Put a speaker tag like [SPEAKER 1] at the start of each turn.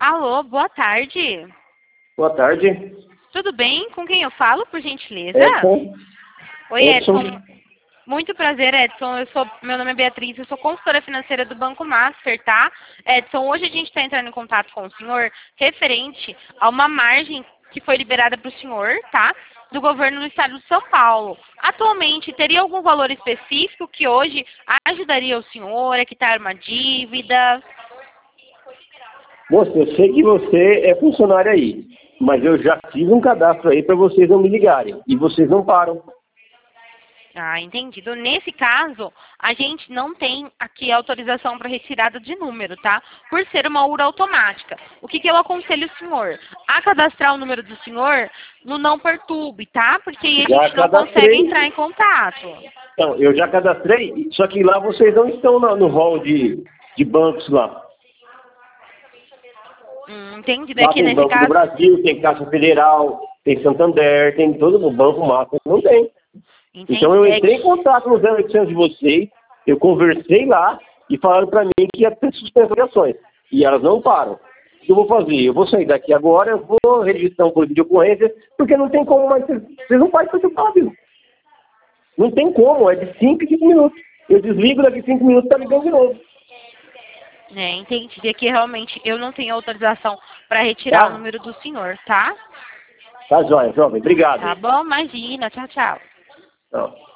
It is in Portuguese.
[SPEAKER 1] Alô, boa tarde.
[SPEAKER 2] Boa tarde.
[SPEAKER 1] Tudo bem? Com quem eu falo, por gentileza?
[SPEAKER 2] Edson.
[SPEAKER 1] Oi, Edson. Muito prazer, Edson. Meu nome é Beatriz, eu sou consultora financeira do Banco Master, tá? Edson, hoje a gente está entrando em contato com o senhor referente a uma margem que foi liberada para o senhor, tá? Do governo do estado de São Paulo. Atualmente, teria algum valor específico que hoje ajudaria o senhor a quitar uma dívida?
[SPEAKER 2] Moça, eu sei que você é funcionário aí, mas eu já fiz um cadastro aí para vocês não me ligarem. E vocês não param.
[SPEAKER 1] Ah, entendido. Nesse caso, a gente não tem aqui autorização para retirada de número, tá? Por ser uma URA automática. O que eu aconselho o senhor? A cadastrar o número do senhor no Não Perturbe, tá? Porque aí a gente não consegue entrar em contato.
[SPEAKER 2] Então, eu já cadastrei, só que lá vocês não estão no hall de bancos lá.
[SPEAKER 1] Entendido.
[SPEAKER 2] Lá
[SPEAKER 1] Aqui
[SPEAKER 2] tem
[SPEAKER 1] nesse
[SPEAKER 2] Banco
[SPEAKER 1] caso...
[SPEAKER 2] do Brasil, tem Caixa Federal, tem Santander, tem todo o Banco Master, não tem.
[SPEAKER 1] Entendi.
[SPEAKER 2] Então eu entrei em contato no 0800 de vocês, eu conversei lá e falaram para mim que ia ter suspensão de ações. E elas não param. O que eu vou fazer? Eu vou sair daqui agora, eu vou registrar um boletim de ocorrência, porque não tem como mais. Vocês não fazem participar, viu? Não tem como, é de 5 em 5 minutos. Eu desligo, daqui 5 minutos tá ligando de novo.
[SPEAKER 1] Entendi. Aqui realmente eu não tenho autorização para retirar o número do senhor, tá?
[SPEAKER 2] Tá, joia, jovem. Obrigado.
[SPEAKER 1] Tá bom, imagina. Tchau, tchau.
[SPEAKER 2] Tchau.